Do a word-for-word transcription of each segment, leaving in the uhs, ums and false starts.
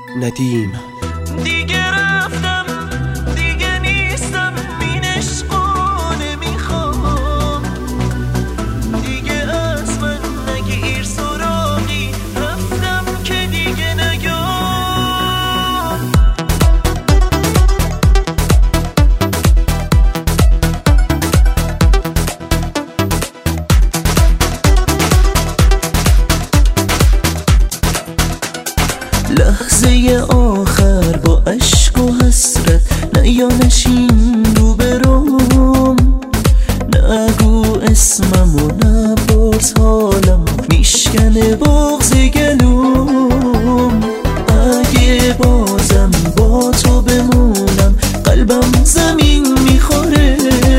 ندیم. دیگه رفتم دیگه نیستم، این عشقو نمیخوام دیگه، از من نگیر سراغی، رفتم که دیگه نیام. لحظه آخر با عشق و حسرت، نه یا نشین رو بروم، نگو اسممو نپرس حالمو، میشکنه بغض گلوم. اگه بازم با تو بمونم، قلبم زمین میخوره،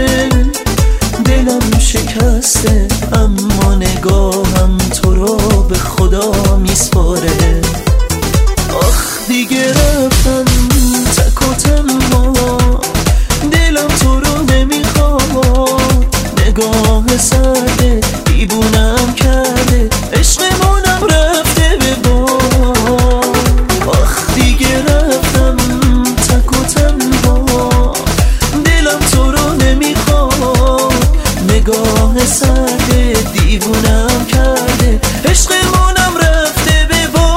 دلم شکسته اما نگاهم تو رو به خدا میسپاره. آخ دیگه رفتم تک و تنها، دلم تو رو نمیخواد، نگاه سرده دیوونم کرده، عشقمونم رفته به باد. آخ دیگه رفتم تک و تنها، دلم تو رو نمیخواد، نگاه سرده دیوونم کرده، عشقمونم رفته به باد.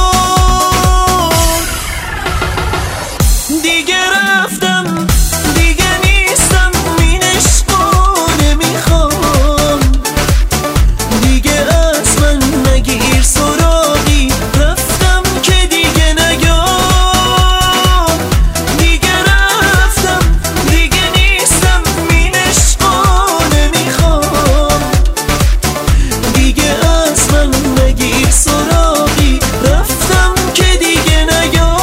دیگه رفتم دیگه نیستم، این عشقو نمیخوام دیگه، از من نگیر سراغی، رفتم که دیگه نیام. دیگه رفتم دیگه نیستم، این عشقو نمیخوام دیگه، از من نگیر سراغی، رفتم که دیگه نیام.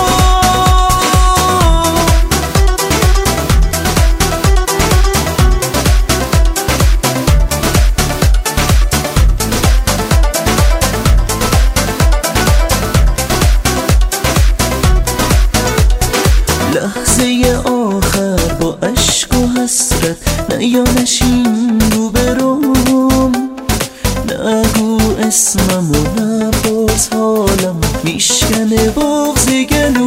لحظه آخر با عشق و حسرت، نه یا نشین رو بروم، نگو اسممو نپرس حالمو، میشکنه بغض گلوم.